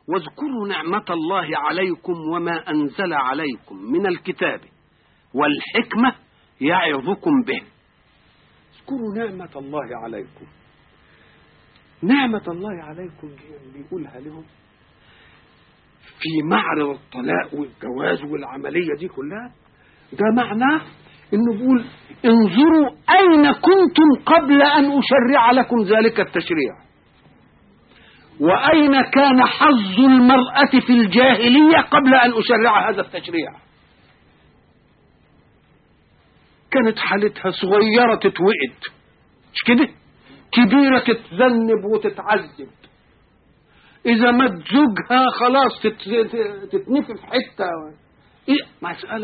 واذكروا نعمة الله عليكم وما أنزل عليكم من الكتاب والحكمة يعظكم به. اذكروا نعمة الله عليكم. نعمة الله عليكم دي بيقولها لهم في معرض الطلاق والجواز والعملية دي كلها. ده معناه انه بيقول انظروا اين كنتم قبل ان اشرع لكم ذلك التشريع، واين كان حظ المرأة في الجاهلية قبل ان اشرع هذا التشريع. كانت حالتها صغيرة تتوئد، مش كده؟ كبيرة تتذنب وتتعذب، إذا مات زوجها خلاص تتنفي في حتة. إيه مسألة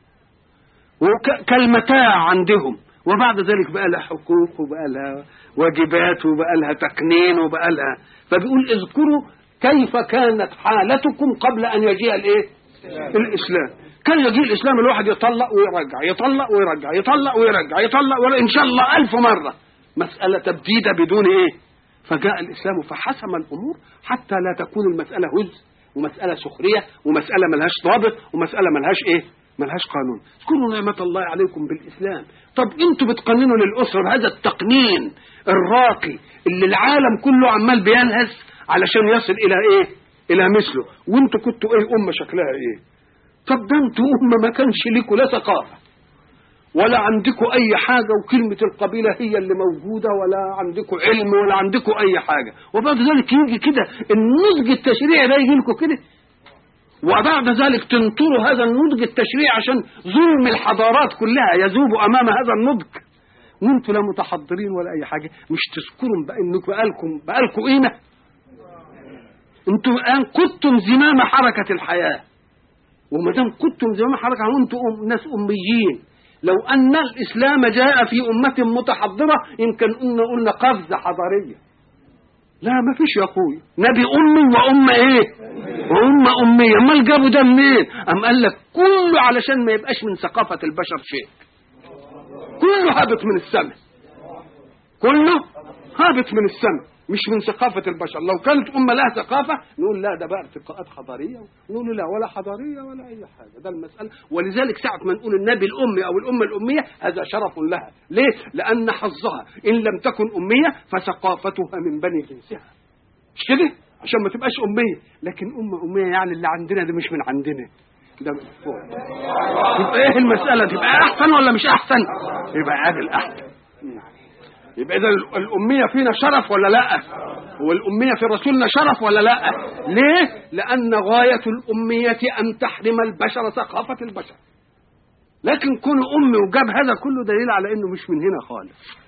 كالمتاع عندهم، وبعد ذلك بقى لها حقوق وبقى لها واجبات وبقى لها تقنين وبقى لها. فبيقول اذكروا كيف كانت حالتكم قبل أن يجيء الإيه؟ الإسلام. كان يجيء الإسلام الواحد يطلق ويرجع، يطلق ويرجع، يطلق ويرجع، يطلق ويرجع إن شاء الله 1000 مرة. مسألة تبديدة بدون إيه؟ فجاء الإسلام فحسم الأمور حتى لا تكون المسألة هز ومسألة سخرية ومسألة ملهاش ضابط ومسألة ملهاش إيه؟ ملهاش قانون. اذكروا نعمة الله عليكم بالإسلام. طب أنتوا بتقننوا للأسر هذا التقنين الراقي اللي العالم كله عمال بينهز علشان يصل إلى إيه؟ إلى مثله، وأنتوا كنتوا إيه؟ أمة شكلها إيه؟ طب ده أنتوا أمة ما كانش ليكوا لا ثقافة ولا عندكم أي حاجة، وكلمة القبيلة هي اللي موجودة، ولا عندكم علم ولا عندكم أي حاجة، وبعد ذلك يجي كده النضج التشريعي ده يجي لكم كده، وبعد ذلك تنطروا هذا النضج التشريعي عشان ظلم الحضارات كلها يذوب أمام هذا النضج، وانتوا لا متحضرين ولا أي حاجة. مش تذكروا بقى إنكم بقالكم قيمة؟ انتوا الآن كنتم زمام حركة الحياة، وما دام كنتم زمام حركة وانتم ناس أميين. لو أن الإسلام جاء في أمة متحضرة يمكن قلنا قفزة حضارية. لا ما فيش يا أخوي، نبي أمي وأمة إيه؟ وأمة أمية. ما جابوا ده منين؟ أم قال لك كله علشان ما يبقاش من ثقافة البشر شيء، كله هابط من السماء، كله هابط من السماء مش من ثقافة البشر. لو كانت أمة لها ثقافة نقول لا ده بقى ارتقاءات حضارية، نقول لا ولا حضارية ولا أي حاجة. ده المسألة. ولذلك ساعة ما نقول النبي الأمي أو الأمة الأمية هذا شرف لها. ليه؟ لأن حظها إن لم تكن أمية فثقافتها من بني جنسها، مش كده؟ عشان ما تبقاش أمية. لكن أمية يعني اللي عندنا ده مش من عندنا، ده من فوق. يبقى إيه المسألة؟ تبقى أحسن ولا مش أحسن؟ يبقى عادل أحسن. يبقى إذا الأمية فينا شرف ولا لا؟ والأمية في رسولنا شرف ولا لا؟ ليه؟ لأن غاية الأمية أن تحرم البشر ثقافة البشر. لكن كون أمي وجاب هذا كله دليل على أنه مش من هنا خالص.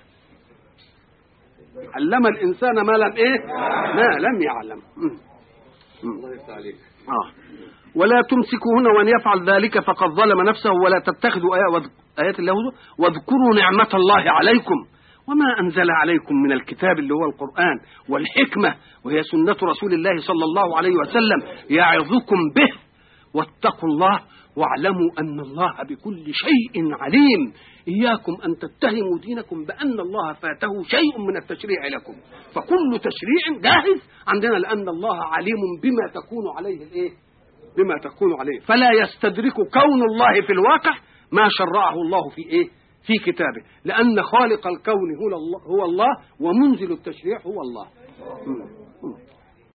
علم الإنسان ما لم إيه؟ ما لم يعلم. الله يفتح عليك. ولا تمسكوهن وأن يفعل ذلك فقد ظلم نفسه ولا تتخذوا آيات الله واذكروا نعمة الله عليكم وما أنزل عليكم من الكتاب اللي هو القرآن والحكمة وهي سنة رسول الله صلى الله عليه وسلم يعظكم به واتقوا الله واعلموا أن الله بكل شيء عليم. إياكم أن تتهموا دينكم بأن الله فاته شيء من التشريع لكم، فكل تشريع جاهز عندنا لأن الله عليم بما تكون عليه الإيه؟ بما تكون عليه. فلا يستدرك كون الله في الواقع ما شرعه الله في إيه؟ في كتابه، لأن خالق الكون هو الله ومنزل التشريع هو الله.